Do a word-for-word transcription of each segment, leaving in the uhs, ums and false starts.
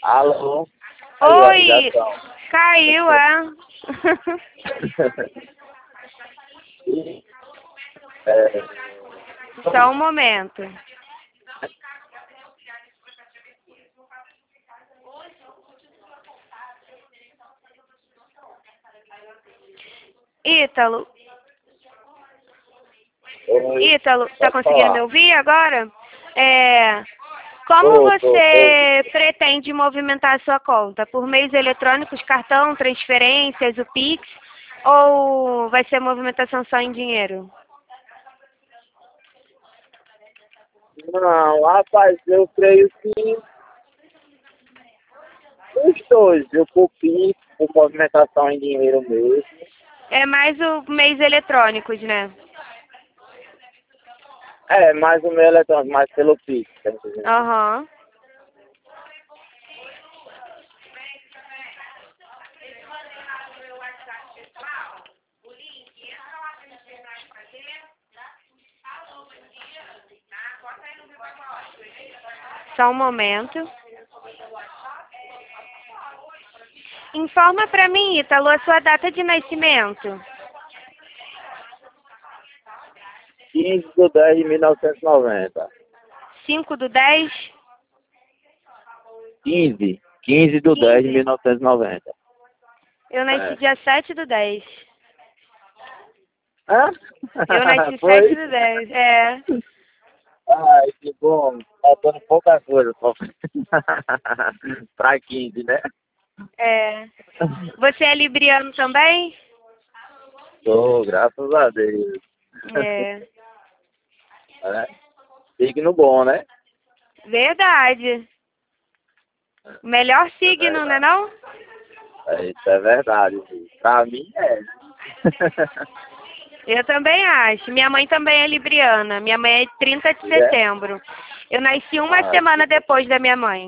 Alô? Aí, ó, Oi! ligação. Caiu, é? É, Só um momento. Ítalo, oi, Ítalo, tá pode conseguindo me falar. ouvir agora? É, como Tô, tô, tô. você pretende movimentar a sua conta? Por meios eletrônicos, cartão, transferências, o Pix, ou vai ser movimentação só em dinheiro? Não, rapaz, eu creio que os dois, eu copiei por movimentação em dinheiro mesmo. É mais o meios eletrônicos, né? É, mais o meu eletrônico, mais pelo Pix, tá entendendo? Aham. Só um momento. Informa pra mim, Ítalo, a sua data de nascimento. quinze de dez de mil novecentos e noventa. cinco do dez? quinze. quinze de dez de mil quinze. novecentos e noventa. Eu nasci É. dia sete do dez. Hã? Eu nasci sete Foi? do dez, é. Ai, que bom. Faltando pouca coisa pra, pra quinze, né? É. Você é libriano também? Tô, graças a Deus. É. É. Signo bom, né? Verdade. Melhor É signo, né verdade. não? É, isso é verdade. Pra mim é. Eu também acho. Minha mãe também é libriana. Minha mãe é trinta de E é? setembro. Eu nasci uma Ai, que semana bom. depois da minha mãe.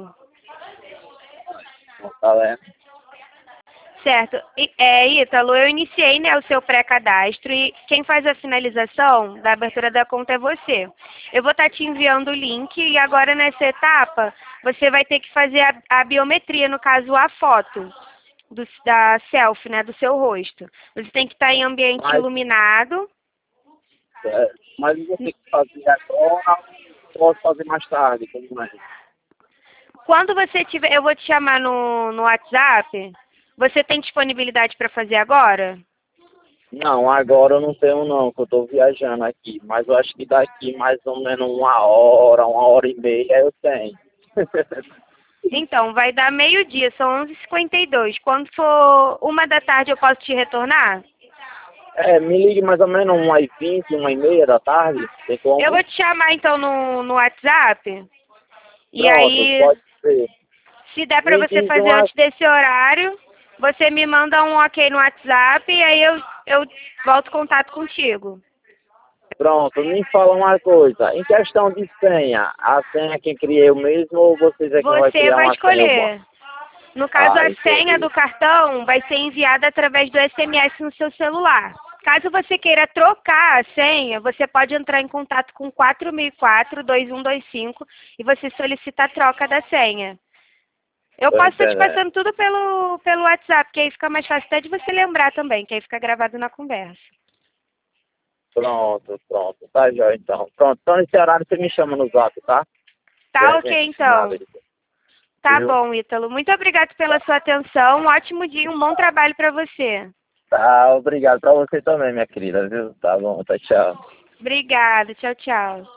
Tá vendo? Certo. E, é, Ítalo, eu iniciei, né, o seu pré-cadastro e quem faz a finalização da abertura da conta é você. Eu vou estar te enviando o link e agora nessa etapa você vai ter que fazer a, a biometria, no caso a foto do, da selfie, né, do seu rosto. Você tem que estar em ambiente Mas, iluminado. é, mas eu vou ter que fazer agora ou posso fazer mais tarde, como é? Quando você tiver, eu vou te chamar no, no WhatsApp. Você tem disponibilidade para fazer agora? Não, agora eu não tenho não, que eu tô viajando aqui. Mas eu acho que daqui mais ou menos uma hora, uma hora e meia eu tenho. Então, vai dar meio-dia, são onze e cinquenta e dois. Quando for uma da tarde, eu posso te retornar? É, me ligue mais ou menos umas vinte, uma e meia da tarde, tem Eu como? vou te chamar, então, no, no WhatsApp. E Pronto, aí, pode ser. se der para Me você diz fazer uma... antes desse horário, você me manda um ok no WhatsApp e aí eu, eu volto contato contigo. Pronto, me fala uma coisa. Em questão de senha, a senha quem criei eu mesmo ou vocês é quem vai Você criar vai uma senha? Eu vou- escolher. No caso, Ah, a senha entendi. do cartão vai ser enviada através do S M S no seu celular. Caso você queira trocar a senha, você pode entrar em contato com quatro mil e quatro, dois um dois cinco e você solicita a troca da senha. Eu Tô posso estar te entendendo. passando tudo pelo, pelo WhatsApp, que aí fica mais fácil até de você lembrar também, que aí fica gravado na conversa. Pronto, pronto. Tá já então. Pronto, então nesse horário você me chama no zap, tá? Tá Pra ok, gente combinar, então. beleza? Tá Viu? bom, Ítalo. Muito obrigada pela sua atenção. Um ótimo dia e um bom trabalho para você. Tá, obrigado pra você também, minha querida, viu? Tá bom, tá, tchau. Obrigada. Tchau, tchau.